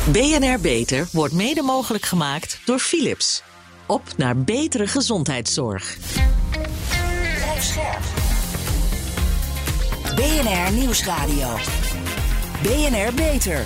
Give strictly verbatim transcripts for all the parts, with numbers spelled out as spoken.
B N R Beter wordt mede mogelijk gemaakt door Philips. Op naar betere gezondheidszorg. Blijf scherp. B N R Nieuwsradio. B N R Beter.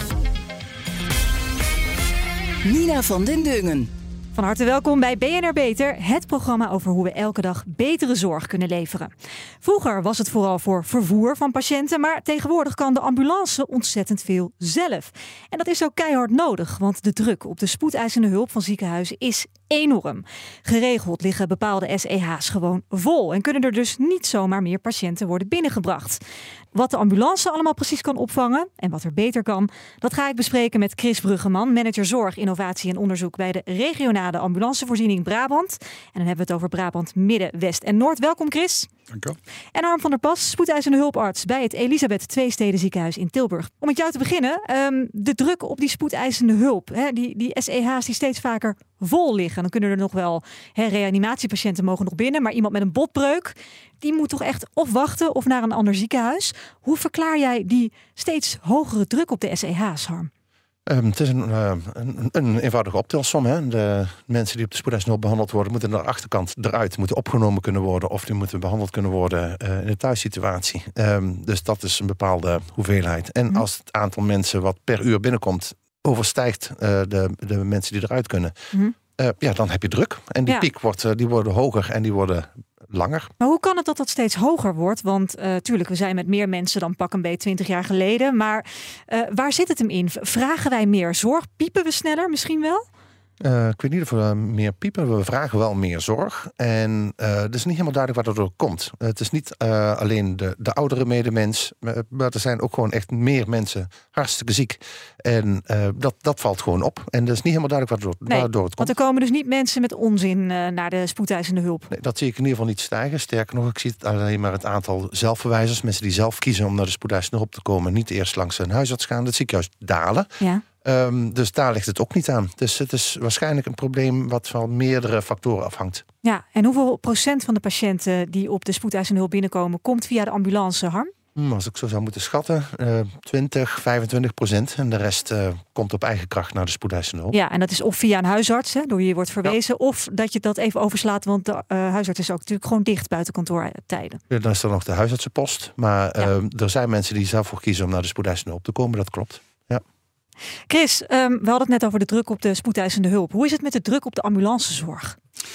Nina van den Dungen. Van harte welkom bij B N R Beter, het programma over hoe we elke dag betere zorg kunnen leveren. Vroeger was het vooral voor vervoer van patiënten, maar tegenwoordig kan de ambulance ontzettend veel zelf. En dat is ook keihard nodig, want de druk op de spoedeisende hulp van ziekenhuizen is enorm. Geregeld liggen bepaalde S E H's gewoon vol en kunnen er dus niet zomaar meer patiënten worden binnengebracht. Wat de ambulance allemaal precies kan opvangen en wat er beter kan, dat ga ik bespreken met Chris Bruggeman, manager zorg, innovatie en onderzoek bij de regionale ambulancevoorziening Brabant. En dan hebben we het over Brabant Midden, West en Noord. Welkom Chris. Dank u. En Harm van der Pas, spoedeisende hulparts bij het Elisabeth Tweesteden ziekenhuis in Tilburg. Om met jou te beginnen, um, de druk op die spoedeisende hulp, hè, die, die S E H's die steeds vaker vol liggen. Dan kunnen er nog wel hè, reanimatiepatiënten mogen nog binnen, maar iemand met een botbreuk, die moet toch echt of wachten of naar een ander ziekenhuis. Hoe verklaar jij die steeds hogere druk op de S E H's, Harm? Um, het is een, uh, een, een eenvoudige optelsom. Hè? De mensen die op de spoedeisende hulp behandeld worden, moeten aan de achterkant eruit, moeten opgenomen kunnen worden of die moeten behandeld kunnen worden uh, in de thuissituatie. Um, dus dat is een bepaalde hoeveelheid. En mm. als het aantal mensen wat per uur binnenkomt overstijgt uh, de, de mensen die eruit kunnen, mm. uh, ja, dan heb je druk. En die ja. piek wordt, uh, die worden hoger en die worden langer. Maar hoe kan het dat dat steeds hoger wordt? Want uh, tuurlijk, we zijn met meer mensen dan pak een beetje twintig jaar geleden. Maar uh, waar zit het hem in? Vragen wij meer zorg? Piepen we sneller misschien wel? Uh, ik weet niet of we meer piepen. We vragen wel meer zorg. En uh, het is niet helemaal duidelijk wat er door komt. Uh, het is niet uh, alleen de, de oudere medemens. Uh, maar er zijn ook gewoon echt meer mensen hartstikke ziek. En uh, dat, dat valt gewoon op. En het is niet helemaal duidelijk wat er, nee, waardoor het komt. Want er komen dus niet mensen met onzin uh, naar de spoedeisende hulp. Nee, dat zie ik in ieder geval niet stijgen. Sterker nog, ik zie het alleen maar het aantal zelfverwijzers. Mensen die zelf kiezen om naar de spoedeisende hulp te komen. Niet eerst langs een huisarts gaan. Dat zie ik juist dalen. Ja. Um, dus daar ligt het ook niet aan. Dus het is waarschijnlijk een probleem wat van meerdere factoren afhangt. Ja, en hoeveel procent van de patiënten die op de spoedeisende hulp binnenkomen komt via de ambulance, Harm? Hmm, als ik zo zou moeten schatten, uh, twintig, vijfentwintig procent. En de rest uh, komt op eigen kracht naar de spoedeisende hulp. Ja, en dat is of via een huisarts, hè, door wie je wordt verwezen, ja. Of dat je dat even overslaat, want de uh, huisarts is ook natuurlijk gewoon dicht buiten kantoortijden. Ja, dan is er nog de huisartsenpost. Maar uh, ja. er zijn mensen die zelf voor kiezen om naar de spoedeisende hulp te komen, dat klopt. Ja. Chris, um, we hadden het net over de druk op de spoedeisende hulp. Hoe is het met de druk op de ambulancezorg?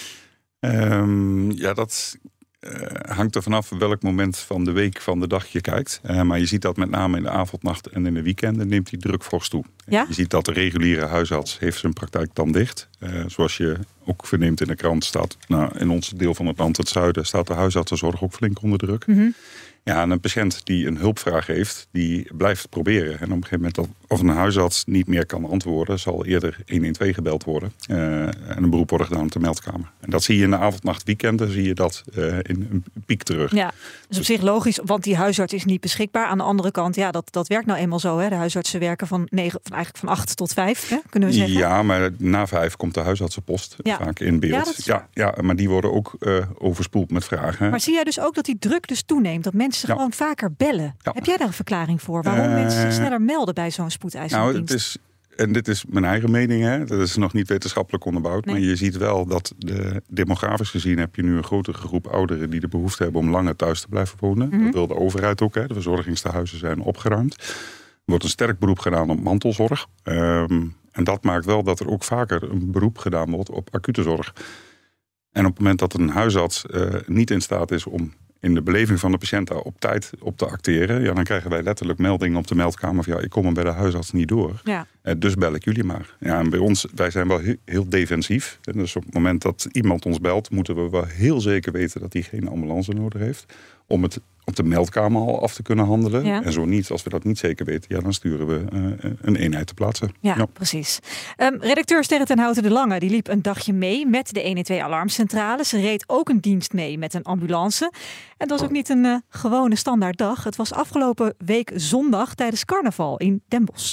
Um, ja, dat uh, hangt er vanaf welk moment van de week, van de dag je kijkt. Uh, maar je ziet dat met name in de avondnacht en in de weekenden neemt die druk fors toe. Ja? Je ziet dat de reguliere huisarts heeft zijn praktijk dan dicht. Uh, zoals je ook verneemt in de krant staat, nou, in ons deel van het land, het zuiden, staat de huisartsenzorg ook flink onder druk. Mm-hmm. Ja, en een patiënt die een hulpvraag heeft, die blijft proberen. En op een gegeven moment, dat, of een huisarts niet meer kan antwoorden, zal eerder honderdtwaalf gebeld worden. Uh, en een beroep worden gedaan op de meldkamer. En dat zie je in de avond, nacht, weekenden, zie je dat uh, in een piek terug. Ja, dus op zich logisch, want die huisarts is niet beschikbaar. Aan de andere kant, ja, dat, dat werkt nou eenmaal zo. Hè? De huisartsen werken van, negen, van, eigenlijk van acht tot vijf, hè? Kunnen we zeggen. Ja, maar na vijf komt de huisartsenpost ja. vaak in beeld. Ja, dat is ja, ja, maar die worden ook uh, overspoeld met vragen. Maar zie jij dus ook dat die druk dus toeneemt? Dat mensen ja. gewoon vaker bellen? Ja. Heb jij daar een verklaring voor? Waarom uh, mensen zich sneller melden bij zo'n spoedeisende nou, dienst? Het is, en dit is mijn eigen mening, hè? Dat is nog niet wetenschappelijk onderbouwd. Nee. Maar je ziet wel dat de, demografisch gezien heb je nu een grotere groep ouderen die de behoefte hebben om langer thuis te blijven wonen. Mm-hmm. Dat wil de overheid ook. Hè? De verzorgingstehuizen zijn opgeruimd. Er wordt een sterk beroep gedaan op mantelzorg. Um, en dat maakt wel dat er ook vaker een beroep gedaan wordt op acute zorg. En op het moment dat een huisarts uh, niet in staat is om in de beleving van de patiënt daar op tijd op te acteren, ja, dan krijgen wij letterlijk meldingen op de meldkamer van ja, ik kom er bij de huisarts niet door. Ja. Uh, dus bel ik jullie maar. Ja, en bij ons, wij zijn wel heel, heel defensief. En dus op het moment dat iemand ons belt, moeten we wel heel zeker weten dat hij geen ambulance nodig heeft. Om het op de meldkamer al af te kunnen handelen. Ja. En zo niet, als we dat niet zeker weten, ja, dan sturen we uh, een eenheid te plaatsen. Ja, ja. precies. Um, redacteur Sterre ten Houten de Lange die liep een dagje mee met de honderdtwaalf alarmcentrale. Ze reed ook een dienst mee met een ambulance. En het was ook niet een uh, gewone standaard dag. Het was afgelopen week zondag tijdens carnaval in Den Bosch.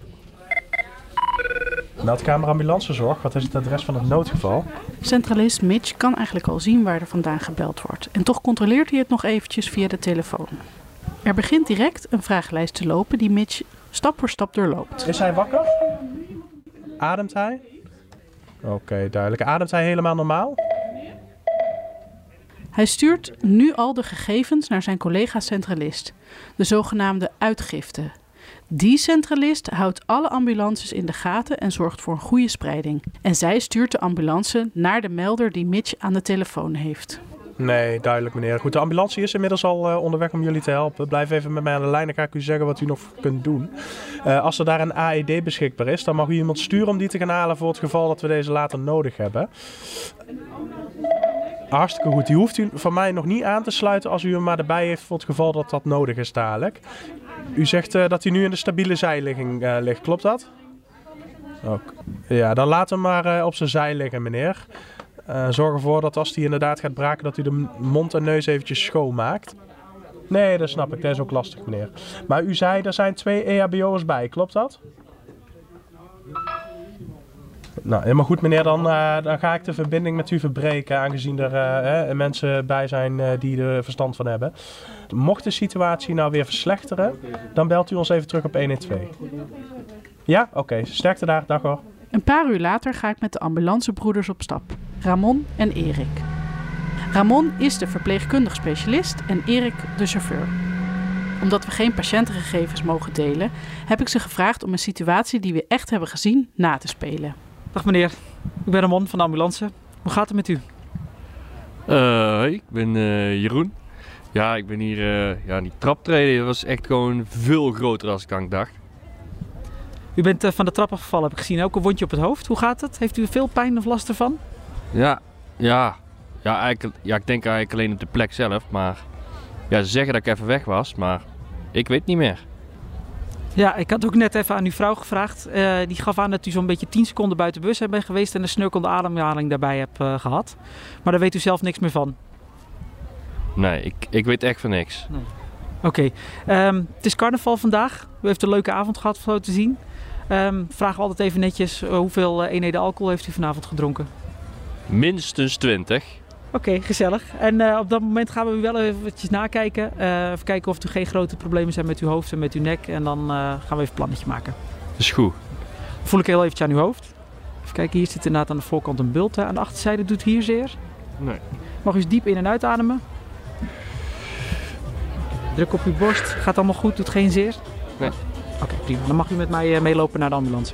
Meldkamer ambulancezorg, wat is het adres van het noodgeval? Centralist Mitch kan eigenlijk al zien waar er vandaan gebeld wordt. En toch controleert hij het nog eventjes via de telefoon. Er begint direct een vragenlijst te lopen die Mitch stap voor stap doorloopt. Is hij wakker? Ademt hij? Oké, okay, duidelijk. Ademt hij helemaal normaal? Hij stuurt nu al de gegevens naar zijn collega-centralist, de zogenaamde uitgifte. Die centralist houdt alle ambulances in de gaten en zorgt voor een goede spreiding. En zij stuurt de ambulance naar de melder die Mitch aan de telefoon heeft. Nee, duidelijk meneer. Goed, de ambulance is inmiddels al uh, onderweg om jullie te helpen. Blijf even met mij aan de lijn, dan ga ik u zeggen wat u nog kunt doen. Uh, als er daar een A E D beschikbaar is, dan mag u iemand sturen om die te gaan halen voor het geval dat we deze later nodig hebben. Hartstikke goed. Die hoeft u van mij nog niet aan te sluiten als u hem maar erbij heeft voor het geval dat dat nodig is dadelijk. U zegt uh, dat hij nu in de stabiele zijligging uh, ligt, klopt dat? Ook. Ja, dan laat hem maar uh, op zijn zij liggen, meneer. Uh, zorg ervoor dat als hij inderdaad gaat braken, dat u de mond en neus eventjes schoonmaakt. Nee, dat snap ik. Dat is ook lastig, meneer. Maar u zei, er zijn twee E H B O'ers bij. Klopt dat? Nou, helemaal goed, meneer. Dan, uh, dan ga ik de verbinding met u verbreken, aangezien er uh, hè, mensen bij zijn uh, die er verstand van hebben. Mocht de situatie nou weer verslechteren, dan belt u ons even terug op honderdtwaalf. Ja? Oké. Okay. Sterkte daar. Dag hoor. Een paar uur later ga ik met de ambulancebroeders op stap. Ramon en Erik. Ramon is de verpleegkundig specialist en Erik de chauffeur. Omdat we geen patiëntengegevens mogen delen, heb ik ze gevraagd om een situatie die we echt hebben gezien na te spelen. Dag meneer, ik ben Ramon van de ambulance. Hoe gaat het met u? Uh, hoi, ik ben uh, Jeroen. Ja, ik ben hier, uh, ja, die traptreden was echt gewoon veel groter dan ik aan dacht. U bent uh, van de trap afgevallen, heb ik gezien. Ook een wondje op het hoofd. Hoe gaat het? Heeft u veel pijn of last ervan? Ja, ja. Ja, eigenlijk, ja, ik denk eigenlijk alleen op de plek zelf. Maar ja, ze zeggen dat ik even weg was, maar ik weet niet meer. Ja, ik had ook net even aan uw vrouw gevraagd. Uh, die gaf aan dat u zo'n beetje tien seconden buiten bus bent geweest en een snurkende ademhaling daarbij hebt uh, gehad. Maar daar weet u zelf niks meer van. Nee, ik, ik weet echt van niks. Nee. Oké, okay. um, het is carnaval vandaag. U heeft een leuke avond gehad, zo te zien. Um, vragen we altijd even netjes, uh, hoeveel uh, eenheden alcohol heeft u vanavond gedronken? Minstens twintig. Oké, okay, gezellig. En uh, op dat moment gaan we u wel eventjes nakijken. Uh, even kijken of er geen grote problemen zijn met uw hoofd en met uw nek. En dan uh, gaan we even een plannetje maken. Dat is goed. Voel ik heel eventjes aan uw hoofd. Even kijken, hier zit inderdaad aan de voorkant een bult. Hè. Aan de achterzijde doet hier zeer. Nee. Mag u eens diep in- en uitademen. Druk op uw borst. Gaat allemaal goed? Doet geen zeer? Nee. Oké, okay, prima. Dan mag u met mij uh, meelopen naar de ambulance.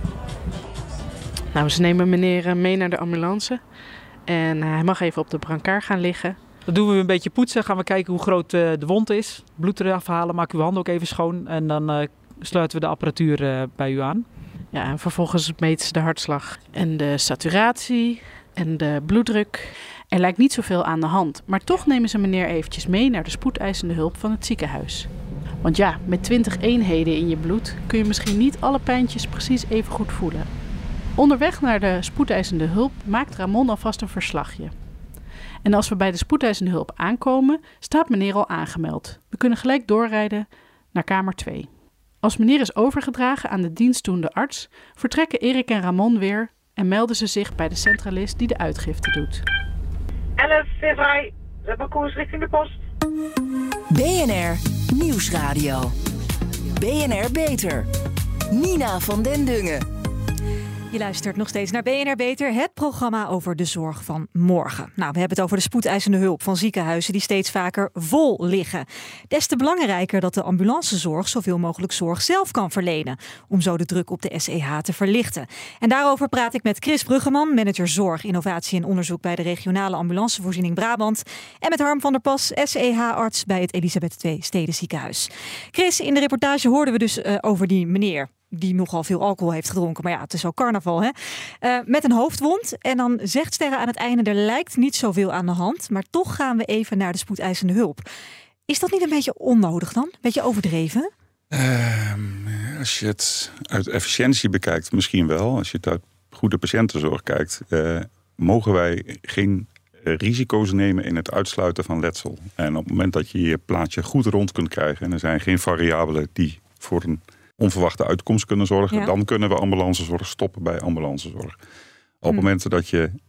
Nou, ze nemen meneer uh, mee naar de ambulance. En uh, hij mag even op de brancard gaan liggen. Dan doen we een beetje poetsen. Gaan we kijken hoe groot uh, de wond is. Bloed eraf halen. Maak uw handen ook even schoon. En dan uh, sluiten we de apparatuur uh, bij u aan. Ja, en vervolgens meten ze de hartslag en de saturatie en de bloeddruk. Er lijkt niet zoveel aan de hand. Maar toch nemen ze meneer eventjes mee naar de spoedeisende hulp van het ziekenhuis. Want ja, met twintig eenheden in je bloed kun je misschien niet alle pijntjes precies even goed voelen. Onderweg naar de spoedeisende hulp maakt Ramon alvast een verslagje. En als we bij de spoedeisende hulp aankomen, staat meneer al aangemeld. We kunnen gelijk doorrijden naar kamer twee. Als meneer is overgedragen aan de dienstdoende arts, vertrekken Erik en Ramon weer en melden ze zich bij de centralist die de uitgifte doet. elf, weer vrij. Zet maar koers richting de post. B N R Nieuwsradio. B N R Beter. Nina van den Dungen. Je luistert nog steeds naar B N R Beter, het programma over de zorg van morgen. Nou, we hebben het over de spoedeisende hulp van ziekenhuizen die steeds vaker vol liggen. Des te belangrijker dat de ambulancezorg zoveel mogelijk zorg zelf kan verlenen, om zo de druk op de S E H te verlichten. En daarover praat ik met Chris Bruggeman, manager zorg, innovatie en onderzoek bij de regionale ambulancevoorziening Brabant. En met Harm van der Pas, S E H-arts bij het Elisabeth twee Stedenziekenhuis. Chris, in de reportage hoorden we dus uh, over die meneer die nogal veel alcohol heeft gedronken. Maar ja, het is al carnaval, hè? Uh, met een hoofdwond. En dan zegt Sterre aan het einde, er lijkt niet zoveel aan de hand. Maar toch gaan we even naar de spoedeisende hulp. Is dat niet een beetje onnodig dan? Een beetje overdreven? Uh, als je het uit efficiëntie bekijkt, misschien wel. Als je het uit goede patiëntenzorg kijkt, Uh, mogen wij geen risico's nemen in het uitsluiten van letsel. En op het moment dat je je plaatje goed rond kunt krijgen en er zijn geen variabelen die voor een onverwachte uitkomst kunnen zorgen, ja. Dan kunnen we ambulancezorg stoppen bij ambulancezorg. Op het hmm. moment dat je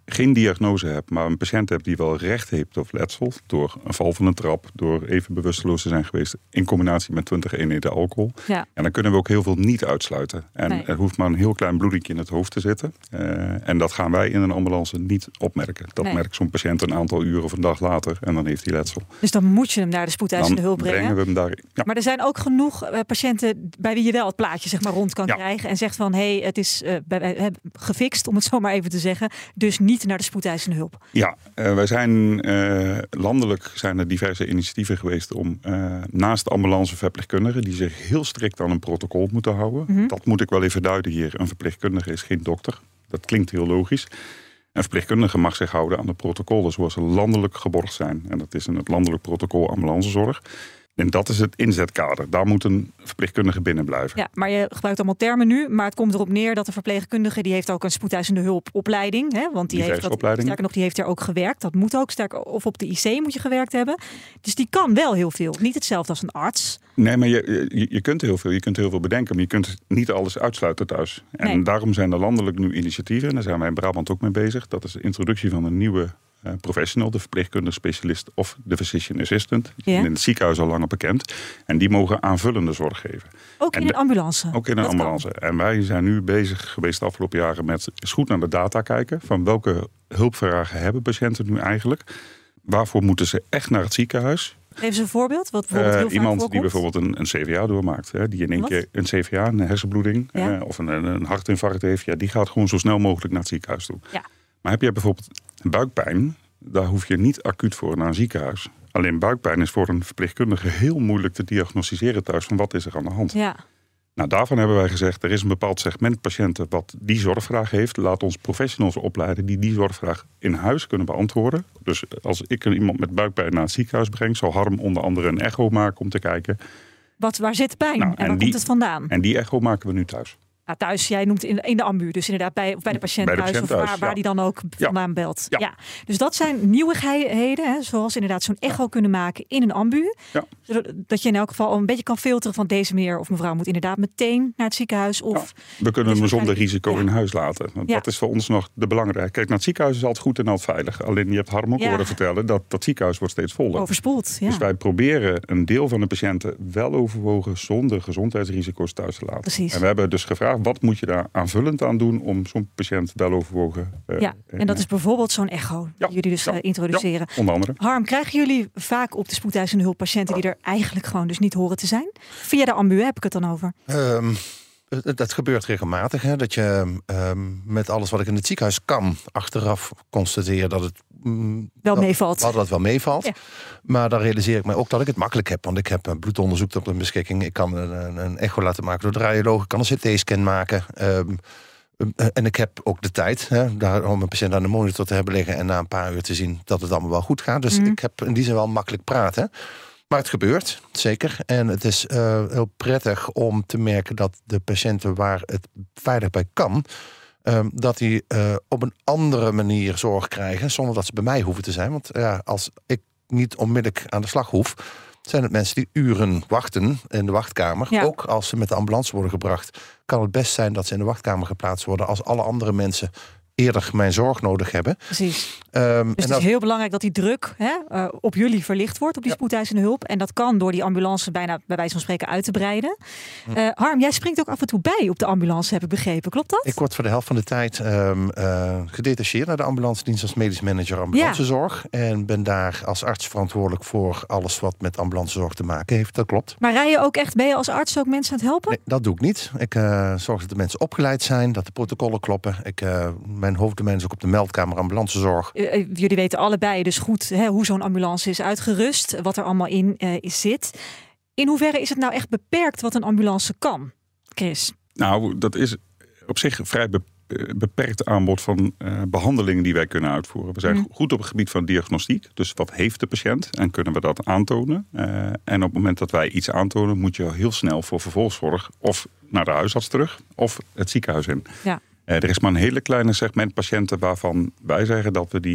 geen diagnose hebt, maar een patiënt hebt die wel recht heeft op letsel door een val van een trap, door even bewusteloos te zijn geweest in combinatie met twintig eenheden alcohol. Ja. En dan kunnen we ook heel veel niet uitsluiten. En Nee. er hoeft maar een heel klein bloedingje in het hoofd te zitten. Uh, en dat gaan wij in een ambulance niet opmerken. Dat Nee. merkt zo'n patiënt een aantal uren of een dag later en dan heeft hij letsel. Dus dan moet je hem naar de spoedeisende Dan hulp brengen. brengen we hem daar. Ja. Maar er zijn ook genoeg uh, patiënten bij wie je wel het plaatje zeg maar, rond kan Ja. krijgen. En zegt van, hé, hey, het is uh, bij, bij, gefixt, om het zo maar even te zeggen. Dus niet naar de spoedeisende hulp. Ja, uh, wij zijn uh, landelijk zijn er diverse initiatieven geweest om uh, naast de ambulanceverpleegkundigen, die zich heel strikt aan een protocol moeten houden. Mm-hmm. Dat moet ik wel even duiden hier. Een verpleegkundige is geen dokter. Dat klinkt heel logisch. Een verpleegkundige mag zich houden aan de protocollen zoals ze landelijk geborgd zijn. En dat is in het landelijk protocol ambulancezorg. En dat is het inzetkader. Daar moet een verpleegkundige binnen blijven. Ja, maar je gebruikt allemaal termen nu. Maar het komt erop neer dat de verpleegkundige, die heeft ook een spoedeisende hulpopleiding. Hè? Want die heeft dat, sterker nog, die heeft er ook gewerkt. Dat moet ook sterker. Of op de I C moet je gewerkt hebben. Dus die kan wel heel veel. Niet hetzelfde als een arts. Nee, maar je, je, je kunt heel veel. Je kunt heel veel bedenken. Maar je kunt niet alles uitsluiten thuis. En Nee. daarom zijn er landelijk nu initiatieven. En daar zijn wij in Brabant ook mee bezig. Dat is de introductie van een nieuwe Uh, professional, de verpleegkundige specialist of de physician assistant. Die zijn Ja. in het ziekenhuis al langer bekend. En die mogen aanvullende zorg geven. Ook in en een ambulance? Ook in een dat ambulance. Kan. En wij zijn nu bezig geweest de afgelopen jaren met eens goed naar de data kijken. Van welke hulpvragen hebben patiënten nu eigenlijk? Waarvoor moeten ze echt naar het ziekenhuis? Geef eens een voorbeeld. Wat bijvoorbeeld heel Uh, vaak iemand voorkomt. die bijvoorbeeld een, een C V A doormaakt. Hè, die in één Wat? keer een C V A, een hersenbloeding Ja. uh, of een, een hartinfarct heeft. Ja, die gaat gewoon zo snel mogelijk naar het ziekenhuis toe. Ja. Maar heb je bijvoorbeeld buikpijn, daar hoef je niet acuut voor naar een ziekenhuis. Alleen buikpijn is voor een verpleegkundige heel moeilijk te diagnosticeren thuis van wat is er aan de hand. Ja. Nou, daarvan hebben wij gezegd, er is een bepaald segment patiënten wat die zorgvraag heeft. Laat ons professionals opleiden die die zorgvraag in huis kunnen beantwoorden. Dus als ik iemand met buikpijn naar het ziekenhuis breng, zal Harm onder andere een echo maken om te kijken. Wat, waar zit pijn Nou, en waar en die- komt het vandaan? En die echo maken we nu thuis. Nou, thuis, jij noemt in, in de ambu, dus inderdaad bij, of bij de patiënt Bij de thuis, patiënt of waar, thuis, waar ja. die dan ook Ja. vandaan belt. Ja. Ja. Dus dat zijn nieuwigheden, hè, zoals inderdaad zo'n echo kunnen maken in een ambu. Ja. Zodat je in elk geval een beetje kan filteren van deze meneer of mevrouw moet inderdaad meteen naar het ziekenhuis. Of We kunnen Dus hem zonder waarschijnlijk- risico ja. in huis laten. Want Ja. dat is voor ons nog de belangrijke. Kijk, naar het ziekenhuis is altijd goed en altijd veilig. Alleen je hebt Harm ook Ja. horen vertellen dat dat ziekenhuis wordt steeds voller. overspoeld. Ja. Dus wij proberen een deel van de patiënten wel overwogen zonder gezondheidsrisico's thuis te laten. Precies. En we hebben dus gevraagd, wat moet je daar aanvullend aan doen om zo'n patiënt wel overwogen uh, Ja, en dat is bijvoorbeeld zo'n echo Ja. die jullie dus Ja. uh, introduceren. onder andere. Harm, krijgen jullie vaak op de spoedeisende hulp patiënten die er eigenlijk gewoon dus niet horen te zijn? Via de ambu heb ik het dan over. Um, dat, dat gebeurt regelmatig. Hè? Dat je um, met alles wat ik in het ziekenhuis kan, achteraf constateer dat het mm, Wel dat, meevalt. Dat het wel meevalt. Ja. Maar dan realiseer ik mij ook dat ik het makkelijk heb. Want ik heb een bloedonderzoek op mijn beschikking. Ik kan een, een, een echo laten maken door de radioloog. Ik kan een C T-scan maken. Um, En ik heb ook de tijd hè, daar, om een patiënt aan de monitor te hebben liggen en na een paar uur te zien dat het allemaal wel goed gaat. Dus Mm. ik heb in die zin wel makkelijk praten. Maar het gebeurt, zeker. En het is uh, heel prettig om te merken dat de patiënten waar het veilig bij kan, um, dat die uh, op een andere manier zorg krijgen, zonder dat ze bij mij hoeven te zijn. Want ja, als ik niet onmiddellijk aan de slag hoef, zijn het mensen die uren wachten in de wachtkamer. Ja. Ook als ze met de ambulance worden gebracht, kan het best zijn dat ze in de wachtkamer geplaatst worden als alle andere mensen eerder mijn zorg nodig hebben. Precies. Um, Dus en het dat, is heel belangrijk dat die druk hè, uh, op jullie verlicht wordt, op die Ja. spoedeisende hulp. En dat kan door die ambulance bijna bij wijze van spreken uit te breiden. Uh, Harm, jij springt ook af en toe bij op de ambulance, heb ik begrepen. Klopt dat? ik word voor de helft van de tijd um, uh, gedetacheerd naar de ambulance dienst als medisch manager ambulancezorg. Ja. En ben daar als arts verantwoordelijk voor alles wat met ambulancezorg te maken heeft. Dat klopt. Maar rij je ook echt, ben je als arts ook mensen aan het helpen? Nee, dat doe ik niet. Ik uh, zorg dat de mensen opgeleid zijn, dat de protocollen kloppen. Ik, uh, mijn hoofddomein is ook op de meldkamer ambulancezorg. Uh, jullie weten allebei dus goed hè, hoe zo'n ambulance is uitgerust, wat er allemaal in uh, zit. In hoeverre is het nou echt beperkt wat een ambulance kan, Chris? Nou, dat is op zich vrij be- beperkt aanbod van uh, behandelingen die wij kunnen uitvoeren. We zijn Mm. goed op het gebied van diagnostiek. Dus wat heeft de patiënt en kunnen we dat aantonen? Uh, en op het moment dat wij iets aantonen, moet je heel snel voor vervolgzorg of naar de huisarts terug of het ziekenhuis in. Ja. Uh, er is maar een hele kleine segment patiënten waarvan wij zeggen dat we die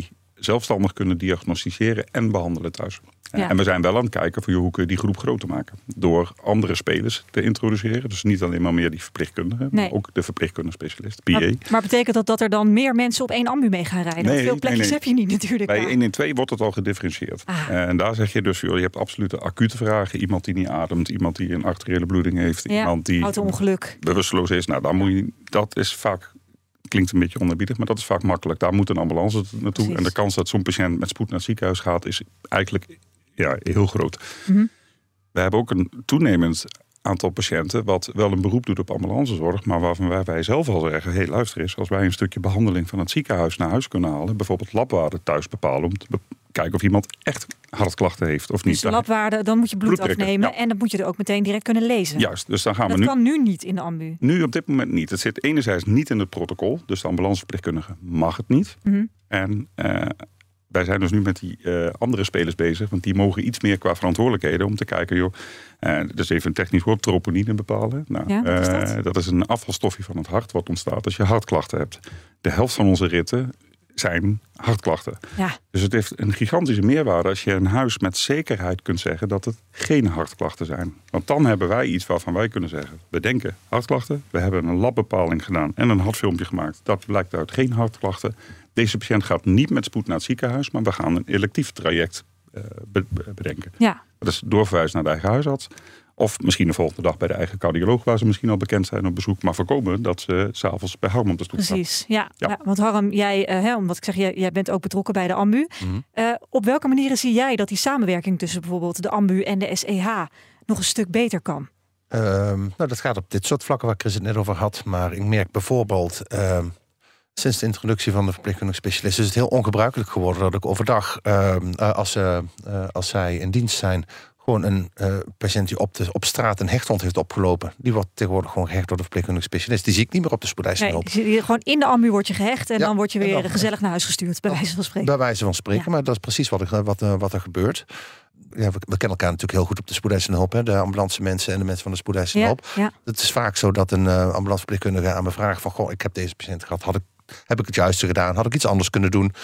zelfstandig kunnen diagnosticeren en behandelen thuis. Ja. En we zijn wel aan het kijken voor hoe kun je die groep groter maken. Door andere spelers te introduceren. Dus niet alleen maar meer die verpleegkundigen, Nee. maar ook de verpleegkundige specialist, P A. Maar, maar betekent dat dat er dan meer mensen op één ambu mee gaan rijden? Nee, Want veel plekjes nee, nee. heb je niet natuurlijk. Bij daar. honderdtwaalf wordt het al gedifferentieerd. Ah. En daar zeg je dus, joh, je hebt absolute acute vragen. Iemand die niet ademt, iemand die een arteriële bloeding heeft. Ja, iemand die auto-ongeluk. bewusteloos is. Nou, daar moet je, dat is vaak, klinkt een beetje onerbiedig, maar dat is vaak makkelijk. Daar moet een ambulance naartoe. Precies. En de kans dat zo'n patiënt met spoed naar het ziekenhuis gaat, is eigenlijk ja, heel groot. Mm-hmm. We hebben ook een toenemend aantal patiënten wat wel een beroep doet op ambulancezorg, maar waarvan wij, wij zelf al zeggen, hé, hey, luister eens, als wij een stukje behandeling van het ziekenhuis naar huis kunnen halen, bijvoorbeeld labwaarde thuis bepalen om te be- kijken of iemand echt hartklachten heeft of niet. Dus de labwaarde, dan moet je bloed Bloeddrukken, afnemen ja. en dat moet je er ook meteen direct kunnen lezen. Juist, dus dan gaan dat we nu... kan nu niet in de ambu. Nu op dit moment niet. Het zit enerzijds niet in het protocol, dus de ambulanceverpleegkundige mag het niet. Mm-hmm. En uh, wij zijn dus nu met die uh, andere spelers bezig, want die mogen iets meer qua verantwoordelijkheden om te kijken, joh, uh, dus even een technisch woord, troponine bepalen. Nou, Ja, wat is dat? uh, dat is een afvalstofje van het hart wat ontstaat als je hartklachten hebt. De helft van onze ritten zijn hartklachten. Ja. Dus het heeft een gigantische meerwaarde als je een huis met zekerheid kunt zeggen dat het geen hartklachten zijn. Want dan hebben wij iets waarvan wij kunnen zeggen, we denken hartklachten, we hebben een labbepaling gedaan en een hartfilmpje gemaakt. Dat blijkt uit geen hartklachten. Deze patiënt gaat niet met spoed naar het ziekenhuis, maar we gaan een electief traject uh, be- bedenken. Ja. Dat is doorverwijzen naar de eigen huisarts. Of misschien de volgende dag bij de eigen cardioloog, waar ze misschien al bekend zijn op bezoek. Maar voorkomen dat ze 's avonds bij Harm op de stoep staan. Precies, ja. Ja. ja. Want Harm, jij, uh, hè, omdat ik zeg, jij, jij bent ook betrokken bij de ambu. Mm-hmm. Uh, op welke manieren zie jij dat die samenwerking tussen bijvoorbeeld de ambu en de S E H nog een stuk beter kan? Um, nou, dat gaat op dit soort vlakken waar Chris het net over had. Maar ik merk bijvoorbeeld, um, sinds de introductie van de verpleegkundige specialist is het heel ongebruikelijk geworden dat ik overdag, um, uh, als, uh, uh, als zij in dienst zijn, gewoon een uh, patiënt die op, de, op straat een hechthond heeft opgelopen, die wordt tegenwoordig gewoon gehecht door de verpleegkundige specialist. Die zie ik niet meer op de spoedeisende hulp. Nee, gewoon in de ambu word je gehecht en Ja, dan word je en weer dan- gezellig naar huis gestuurd, bij wijze van spreken. Bij wijze van spreken, Ja. maar dat is precies wat er, wat, uh, wat er gebeurt. Ja, we, we kennen elkaar natuurlijk heel goed op de spoedeisende hulp. Hè? De ambulance mensen en de mensen van de spoedeisende Ja, hulp. ja. Het is vaak zo dat een uh, ambulanceverpleegkundige aan me vraagt van, goh, ik heb deze patiënt gehad, had ik, heb ik het juiste gedaan, had ik iets anders kunnen doen?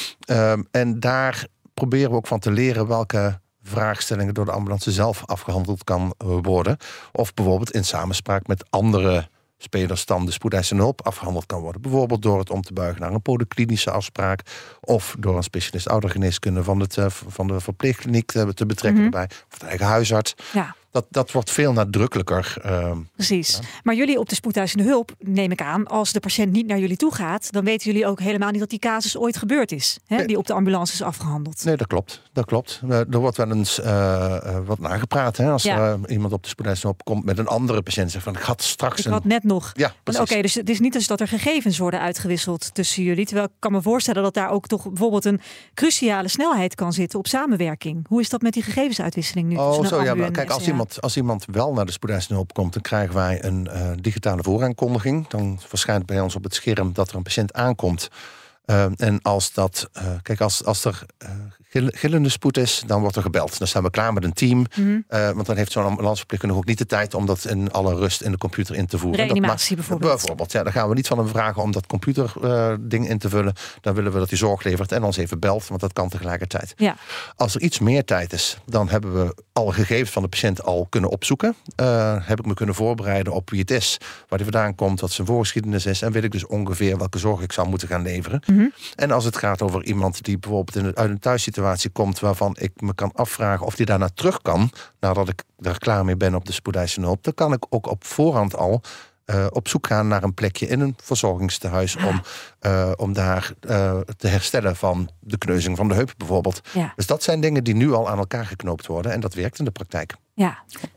Um, en daar proberen we ook van te leren welke vraagstellingen door de ambulance zelf afgehandeld kan worden. Of bijvoorbeeld in samenspraak met andere spelers dan de spoedeisende hulp afgehandeld kan worden. Bijvoorbeeld door het om te buigen naar een polyklinische afspraak of door een specialist oudergeneeskunde van, het, uh, van de verpleegkliniek te, te betrekken Mm-hmm. erbij. Of de eigen huisarts. Ja. Dat, dat wordt veel nadrukkelijker. Uh, Precies. Maar jullie op de spoedeisende hulp, neem ik aan, als de patiënt niet naar jullie toe gaat, dan weten jullie ook helemaal niet dat die casus ooit gebeurd is. Hè, Nee. die op de ambulance is afgehandeld. Nee, dat klopt. Dat klopt. Uh, er wordt wel eens uh, uh, wat nagepraat. Hè? Als Ja. er uh, iemand op de spoedeisende hulp komt met een andere patiënt. Zegt van, ik had straks Ik een... had net nog. Ja, Oké, precies. dus het is niet dus dat er gegevens worden uitgewisseld tussen jullie. Terwijl ik kan me voorstellen dat daar ook toch bijvoorbeeld een cruciale snelheid kan zitten op samenwerking. Hoe is dat met die gegevensuitwisseling nu? Oh, tussen zo een ja. ambu Maar en kijk, de als S E H? iemand, als iemand wel naar de spoedeisende hulp komt, dan krijgen wij een uh, digitale vooraankondiging. Dan verschijnt bij ons op het scherm dat er een patiënt aankomt. Uh, en als dat, uh, kijk, als, als er uh, gill- gillende spoed is, dan wordt er gebeld. Dan staan we klaar met een team. Mm-hmm. Uh, want dan heeft zo'n ambulanceverpleegkundige ook niet de tijd om dat in alle rust in de computer in te voeren. Reanimatie dat ma- bijvoorbeeld. Bijvoorbeeld, ja. Dan gaan we niet van hem vragen om dat computerding uh, in te vullen. Dan willen we dat hij zorg levert en ons even belt, want dat kan tegelijkertijd. Ja. Als er iets meer tijd is, dan hebben we alle gegevens van de patiënt al kunnen opzoeken. Uh, heb ik me kunnen voorbereiden op wie het is, waar hij vandaan komt, wat zijn voorgeschiedenis is. En weet ik dus ongeveer welke zorg ik zou moeten gaan leveren. Mm-hmm. En als het gaat over iemand die bijvoorbeeld in een, uit een thuissituatie komt, waarvan ik me kan afvragen of die daarna terug kan, nadat ik er klaar mee ben op de spoedeisende hulp, dan kan ik ook op voorhand al uh, op zoek gaan naar een plekje in een verzorgingstehuis Ah. om, uh, om daar uh, te herstellen van de kneuzing van de heup bijvoorbeeld. Ja. Dus dat zijn dingen die nu al aan elkaar geknoopt worden en dat werkt in de praktijk. Ja.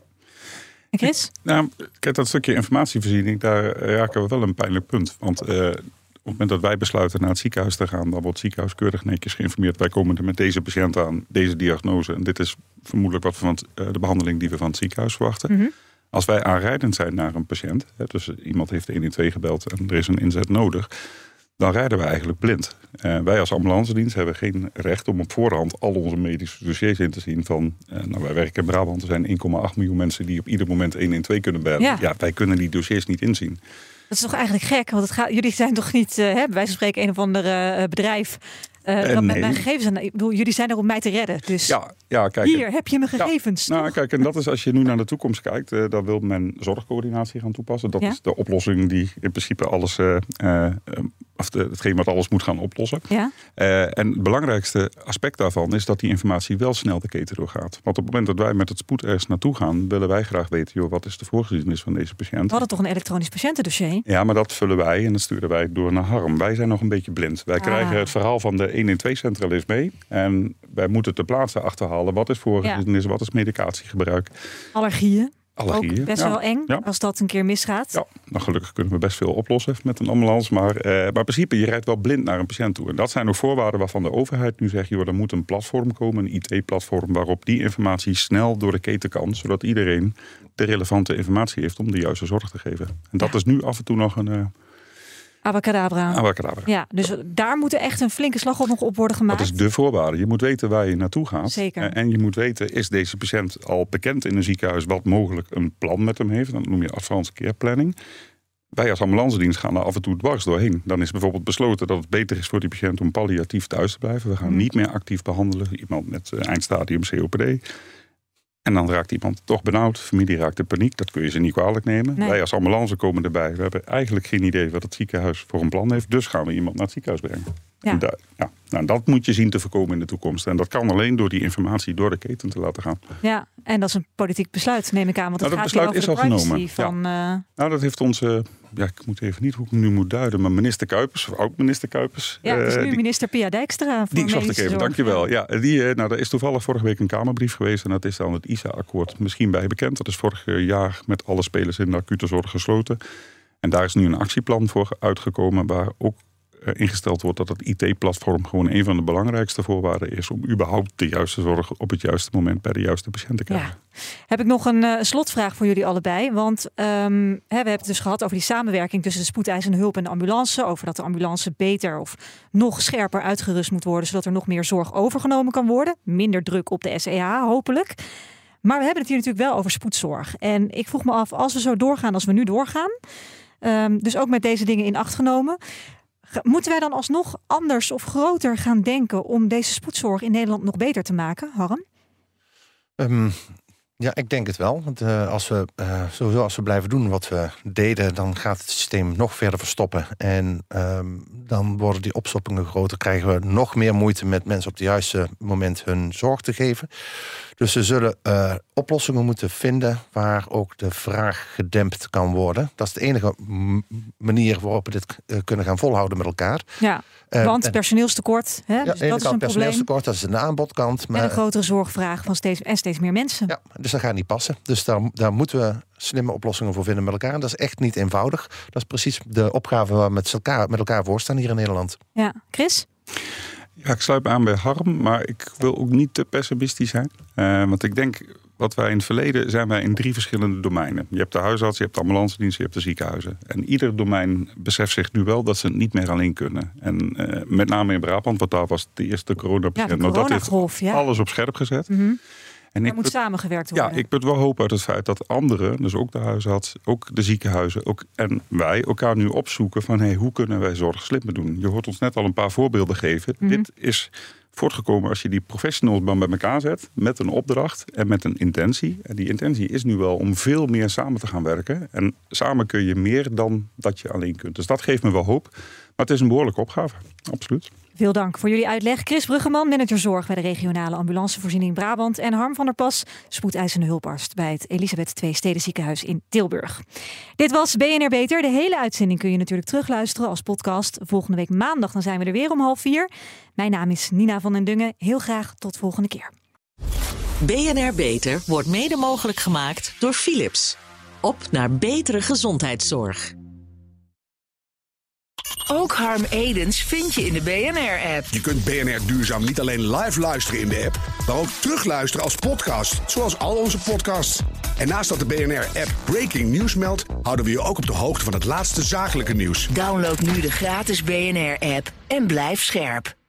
En Chris? Nou, kijk, dat stukje informatievoorziening, daar raken we wel een pijnlijk punt. Want uh, op het moment dat wij besluiten naar het ziekenhuis te gaan, dan wordt het ziekenhuis keurig netjes geïnformeerd. Wij komen er met deze patiënt aan, deze diagnose. En dit is vermoedelijk wat van het, uh, de behandeling die we van het ziekenhuis verwachten. Mm-hmm. Als wij aanrijdend zijn naar een patiënt, hè, dus iemand heeft honderdtwaalf gebeld en er is een inzet nodig, dan rijden we eigenlijk blind. Uh, wij als ambulancedienst hebben geen recht om op voorhand al onze medische dossiers in te zien van, uh, nou, wij werken in Brabant, er zijn één komma acht miljoen mensen die op ieder moment honderdtwaalf kunnen bellen. Ja. Ja, wij kunnen die dossiers niet inzien. Dat is toch eigenlijk gek? Want het gaat, jullie zijn toch niet, uh, hè, bij wijze van spreken, een of ander uh, bedrijf... Uh, dat uh, nee. met mijn gegevens zijn. Ik bedoel, jullie zijn er om mij te redden. Dus ja, ja, kijk, hier heb je mijn gegevens. Ja, nou, kijk, en dat is als je nu naar de toekomst kijkt, uh, dan wil men zorgcoördinatie gaan toepassen. Dat ja? is de oplossing die in principe alles, uh, uh, of de, hetgeen wat alles moet gaan oplossen. Ja? Uh, en het belangrijkste aspect daarvan is dat die informatie wel snel de keten doorgaat. Want op het moment dat wij met het spoed ergens naartoe gaan, willen wij graag weten, joh, wat is de voorgeschiedenis van deze patiënt? We hadden toch een elektronisch patiëntendossier? Ja, maar dat vullen wij en dat sturen wij door naar Harm. Wij zijn nog een beetje blind. Wij ah. krijgen het verhaal van de een een twee centralist mee. En wij moeten ter plaatse achterhalen wat is voorgeschiedenis, ja. wat is medicatiegebruik. Allergieën. Allergieën. Ook best ja. wel eng ja. als dat een keer misgaat. Ja, nou gelukkig kunnen we best veel oplossen met een ambulance. Maar, uh, maar in principe, je rijdt wel blind naar een patiënt toe. En dat zijn ook voorwaarden waarvan de overheid nu zegt, joh, er moet een platform komen, een I T-platform, waarop die informatie snel door de keten kan, zodat iedereen de relevante informatie heeft om de juiste zorg te geven. En dat ja. is nu af en toe nog een... Uh, Abacadabra. Abacadabra. Ja, dus daar moet er echt een flinke slag op nog op worden gemaakt. Dat is de voorwaarde. Je moet weten waar je naartoe gaat. Zeker. En je moet weten, is deze patiënt al bekend in een ziekenhuis wat mogelijk een plan met hem heeft? Dat noem je advanced care planning. Wij als ambulancedienst gaan daar af en toe dwars doorheen. Dan is bijvoorbeeld besloten dat het beter is voor die patiënt om palliatief thuis te blijven. We gaan mm. niet meer actief behandelen. Iemand met eindstadium C O P D. En dan raakt iemand toch benauwd. Familie raakt in paniek. Dat kun je ze niet kwalijk nemen. Nee. Wij als ambulance komen erbij. We hebben eigenlijk geen idee wat het ziekenhuis voor een plan heeft. Dus gaan we iemand naar het ziekenhuis brengen. Ja. En daar, ja, nou, dat moet je zien te voorkomen in de toekomst. En dat kan alleen door die informatie door de keten te laten gaan. Ja, en dat is een politiek besluit, neem ik aan. Want het nou, dat gaat besluit hier over is de al genomen. Van, ja. uh... Nou, dat heeft onze... Ja, ik moet even niet hoe ik hem nu moet duiden. Maar minister Kuipers, of oud-minister Kuipers. Ja, dus nu uh, die, minister Pia Dijkstra. Die zocht ik even, dankjewel. Ja, die, uh, nou, er is toevallig vorige week een Kamerbrief geweest. En dat is dan het I S A-akkoord misschien bij bekend. Dat is vorig jaar met alle spelers in de acute zorg gesloten. En daar is nu een actieplan voor uitgekomen, waar ook ingesteld wordt dat het I T-platform gewoon een van de belangrijkste voorwaarden is om überhaupt de juiste zorg op het juiste moment bij de juiste patiënt te krijgen. Ja. Heb ik nog een uh, slotvraag voor jullie allebei. Want um, hè, we hebben het dus gehad over die samenwerking tussen de spoedeisende hulp en de ambulance. Over dat de ambulance beter of nog scherper uitgerust moet worden, zodat er nog meer zorg overgenomen kan worden. Minder druk op de S E H, hopelijk. Maar we hebben het hier natuurlijk wel over spoedzorg. En ik vroeg me af, als we zo doorgaan als we nu doorgaan, um, dus ook met deze dingen in acht genomen, moeten wij dan alsnog anders of groter gaan denken om deze spoedzorg in Nederland nog beter te maken, Harm? Um, ja, ik denk het wel. Want uh, als we uh, sowieso als we blijven doen wat we deden, dan gaat het systeem nog verder verstoppen. En um, dan worden die opstoppingen groter. Krijgen we nog meer moeite met mensen op het juiste moment hun zorg te geven. Dus we zullen uh, oplossingen moeten vinden waar ook de vraag gedempt kan worden. Dat is de enige m- manier waarop we dit uh, kunnen gaan volhouden met elkaar. Ja, uh, want en, personeelstekort, hè? Ja, Dus dat is een personeelstekort, dat is de aanbodkant. Maar, en een grotere zorgvraag van steeds, en steeds meer mensen. Ja, dus dat gaat niet passen. Dus daar, daar moeten we slimme oplossingen voor vinden met elkaar. En dat is echt niet eenvoudig. Dat is precies de opgave waar we met elkaar, met elkaar voor staan hier in Nederland. Ja, Chris? Ja, ik sluit me aan bij Harm, maar ik wil ook niet te pessimistisch zijn. Uh, want ik denk, wat wij in het verleden zijn wij in drie verschillende domeinen. Je hebt de huisarts, je hebt de ambulancedienst, je hebt de ziekenhuizen. En ieder domein beseft zich nu wel dat ze het niet meer alleen kunnen. En uh, met name in Brabant, want daar was de eerste coronapatiënt. Ja, de coronagolf, ja. Alles op scherp gezet. Mm-hmm. En er ik moet put, samengewerkt worden. Ja, ik put wel hoop uit het feit dat anderen, dus ook de huisarts, ook de ziekenhuizen ook, en wij elkaar nu opzoeken van hey, hoe kunnen wij zorg slimmer doen. Je hoort ons net al een paar voorbeelden geven. Mm-hmm. Dit is voortgekomen als je die professionals dan bij elkaar zet met een opdracht en met een intentie. En die intentie is nu wel om veel meer samen te gaan werken. En samen kun je meer dan dat je alleen kunt. Dus dat geeft me wel hoop. Maar het is een behoorlijke opgave, absoluut. Veel dank voor jullie uitleg. Chris Bruggeman, manager zorg bij de regionale ambulancevoorziening Brabant. En Harm van der Pas, spoedeisende hulparts bij het Elisabeth twee Stedenziekenhuis in Tilburg. Dit was B N R Beter. De hele uitzending kun je natuurlijk terugluisteren als podcast. Volgende week maandag dan zijn we er weer om half vier. Mijn naam is Nina van den Dungen. Heel graag tot volgende keer. B N R Beter wordt mede mogelijk gemaakt door Philips. Op naar betere gezondheidszorg. Ook Harm Edens vind je in de B N R-app. Je kunt B N R Duurzaam niet alleen live luisteren in de app, maar ook terugluisteren als podcast, zoals al onze podcasts. En naast dat de B N R-app Breaking News meldt, houden we je ook op de hoogte van het laatste zakelijke nieuws. Download nu de gratis B N R-app en blijf scherp.